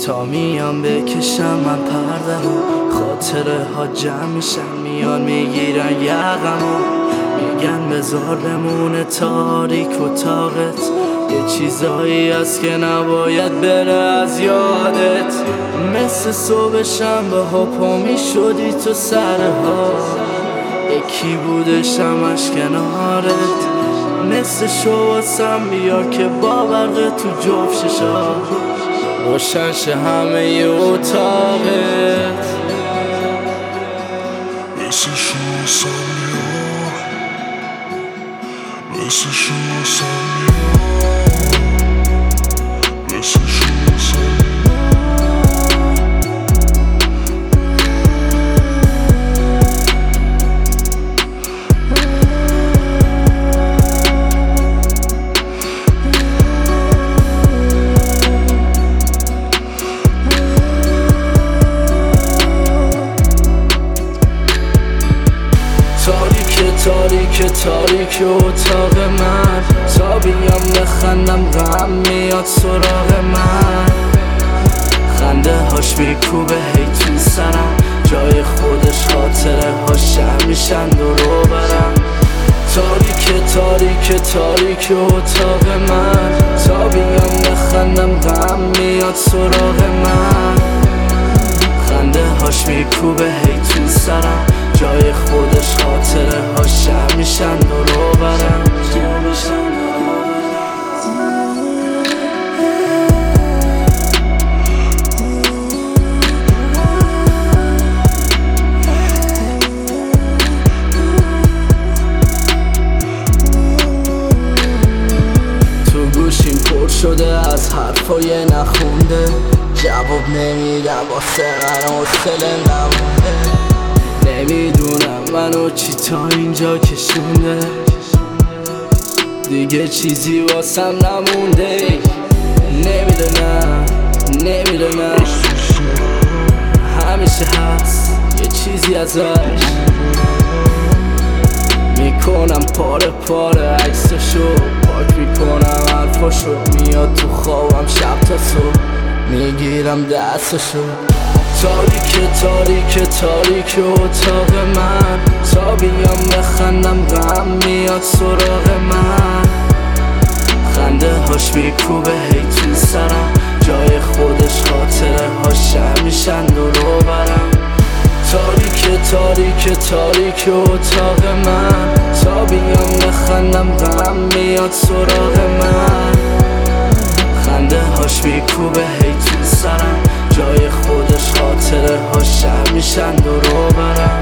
تا میان بکشم من پردمو، خاطره ها جمع میشن میان میگیرن یقمو، میگن بذار بمونه تاریک اتاقت، یه چیزایی هست که نباید بره از یادت. مثل صبح شنبه ها پا میشدی تو سرها، یکی بودش همش کنارت، مثل شواسم بیار که با برقه تو جفت ششا روشن شه همه ی اتاقت. مثل شواسم بیار، مثل شواسم بیار، مثل شواسم تاریک اتاق من، تا بیام بخندم غم میاد سراغ من، خنده هاش میکوبه هی تو سرم، جای خودش خاطره هاش شم میشن دورو برم. تاریک اتاق من، تا بیام بخندم غم میاد سراغ من، خنده هاش میکوبه هی تو سرم، جای خودش خاطره ها شم میشن دورو برم. تو گوشیم پر شده از حرفای نخونده، جواب نمیدم واسه من حوصله نمونده، نمیدونم منو چی تا اینجا کشونده، دیگه چیزی واسم نمونده، نمیدونم همیشه هست یه چیزی ازش، میکنم پاره عکسشو پاک میکنم حرفاشو، میاد تو خوابم شب تا صبح میگیرم دستشو. تاریک اتاق من، تا بیام بخندم غم میاد سراغ من، خنده هاش میکوبه هی تو سرم، جای خودش خاطره هاش شم میشن دورو برم. تاریک اتاق من، تا بیام بخندم غم میاد سراغ من، خنده هاش میکوبه هی تو سرم، جای خودش خاطره ها شم میشن دورو برم.